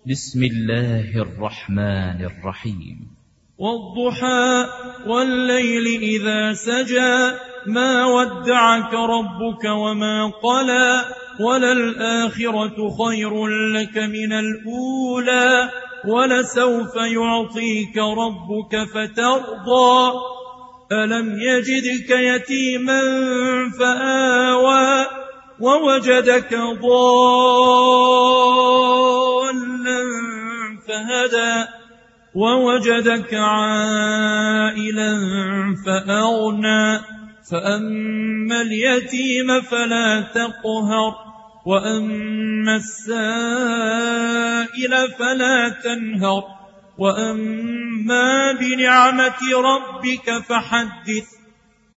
بسم الله الرحمن الرحيم. والضحى والليل إذا سجى ما ودعك ربك وما قلى وللآخرة خير لك من الأولى ولسوف يعطيك ربك فترضى ألم يجدك يتيما فآوى ووجدك ضالا فهدى ووجدك عائلا فأغنى فأما اليتيم فلا تقهر وأما السائل فلا تنهر وأما بنعمة ربك فحدث